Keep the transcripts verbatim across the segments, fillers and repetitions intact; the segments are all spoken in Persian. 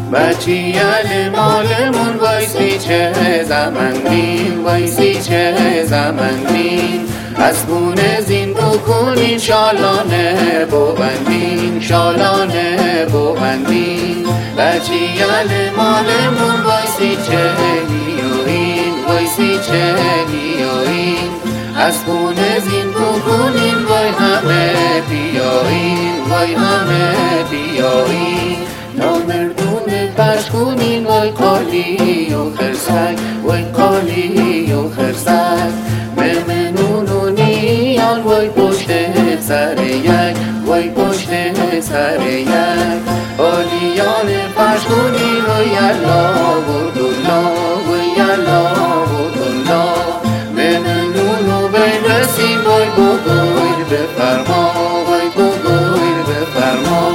بچیل مالمون وایسی چه زمن بین، وایسی چه زمن بین، از خونه زین بکنین شالانه ببندین، شالانه ببندین. بچیل مالمون وایسی چه بیاین، وایسی چه بیاین، از خونه زین بکنین وای همه بیاین، وای همه بیاین. نامردون پش کنین وای قالی و خرسک، وای قالی و خرسک، ممنون و نیان وای پشت سر یک، وای پشت سر یک. قالیان پش کنین وای الله و دلا، وای الله و دلا، ممنون و برسین وای بگوی بفرما، وای بگوی بفرما.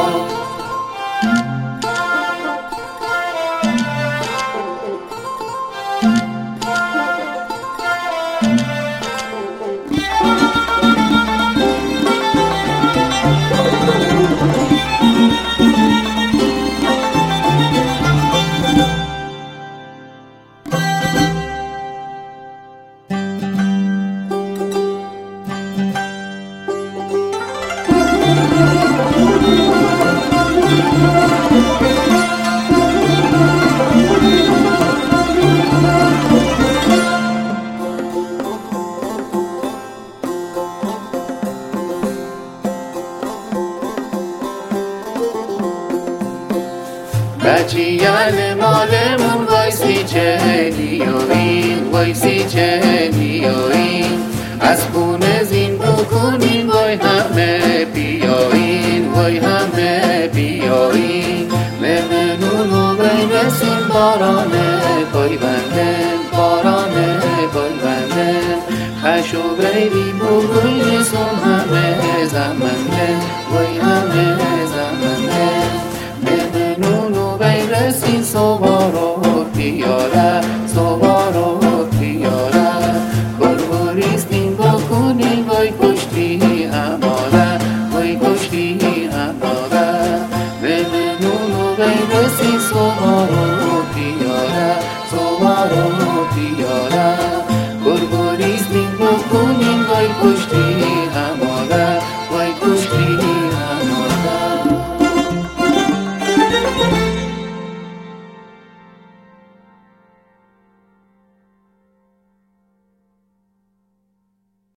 بچیل مالمون وایسی چه بیاین، وایسی چه بیاین، از خونه زین بکنین وای همه بیاین، وای همه بیاین. ممنون و برسین بارانه پای بندن، بارانه پای بندن، خش و بیلی بگوی رسون همه زمنده، وای همه زمنده. ممنون و برسین سوارو پیاره، سوارو پیاره، بربریستین بکنین وای کشتی هماره، وای کشتی هماره. ممنون و برسین سوارو پیاره، سوارو پیاره،